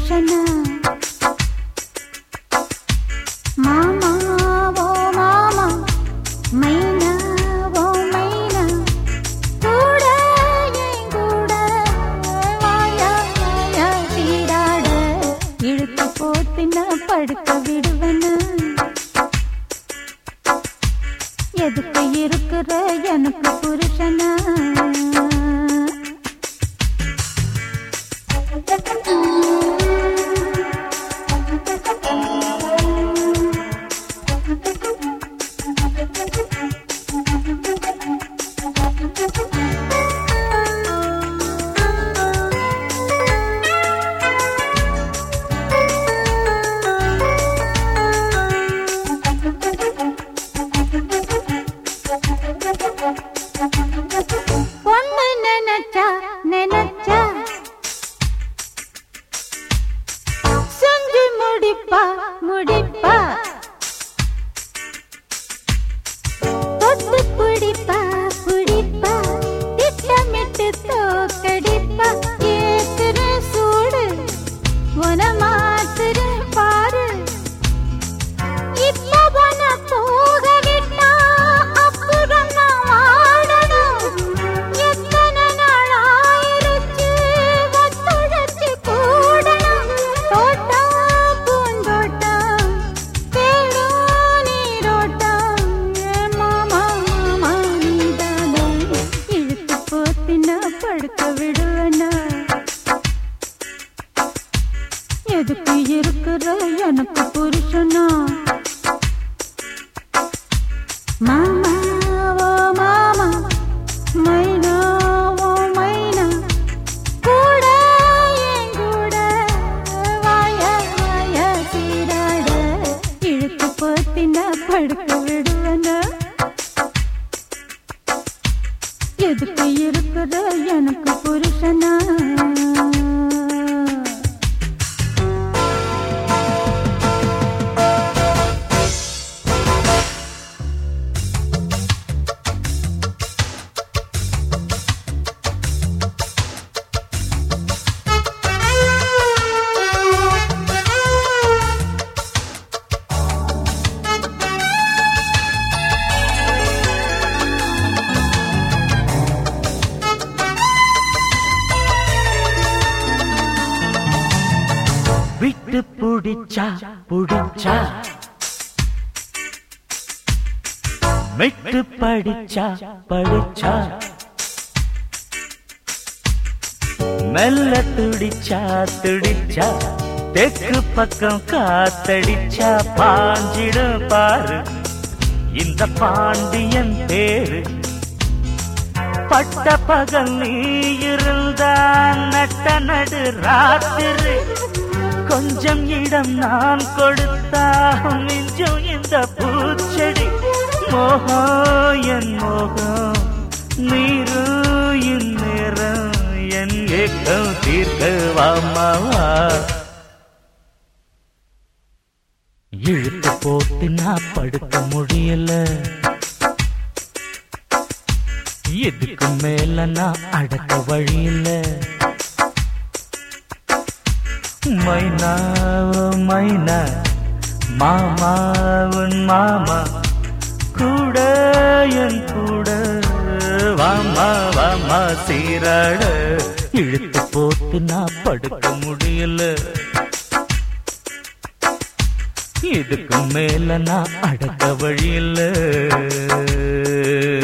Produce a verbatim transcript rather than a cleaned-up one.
புருஷனா மாமா ஓ மாமா மைனா ஓ மைனா கூட என் கூட வாயா வாயா சீராட இழுத்து போட்டு நான் படுக்க விடுவனா எதுக்கு இருக்கிற எனக்கு புருஷனா பொண்ணு நினைச்சா நினைச்சா செஞ்சு முடிப்பா முடிப்பா தொட்டு பிடிப்பா பிடிப்பா திட்டமிட்டு தோக்கடிப்பா ஏத்துற சூடு உன மாத்துற பாரு இப்ப உன போக விட்டா அப்புறம் நான் வாழணும் எத்தனை நாள் ஆயிருச்சு ஒத்துழைச்சு கூடணும் தோட்டம் பூந்தோட்டம் தேடும் நீரோட்டம் என் மாமா மாமா நீதானே இழுத்து போத்தி நான் படுக்க விடுவேனா எதுக்கு இருக்கிற எனக்கு புருஷனா மாமா ஓ மாமா மைனா ஓ மைனா கூட என் கூட வாயா வாயா சீராட இழுத்து போத்தி நான் படுக்க விடுவனா எதுக்கு இருக்கிற எனக்கு புருஷனா விட்டு புடிச்சா புடிச்சா மெட்டு படிச்சா படிச்சா மெல்ல துடிச்சா துடிச்சா தெற்கு பக்கம் காத்தடிச்சா பாஞ்சிடும் பாரு இந்த பாண்டியன் பேரு பட்ட பகல் நீ இருந்தா நட்ட நடு ராத்திரி கொஞ்சம் இடம் நான் கொடுத்தா மிஞ்சும் இந்த பூச்செடி மோகம் என் மோகம் நீரும் இந்நேரம் என் ஏக்கம் தீர்க்க வாமாவா இழுத்து போட்டு நான் படுக்க முடியல எதுக்கு மேல நான் அடக்க வழியில மைனா மைனா மாமா உன் மாமா கூட என் கூட வாமா வாமா சீராட இழுத்து போட்டு நான் படுக்க முடியல இதுக்கு மேல நான் அடக்க வழியில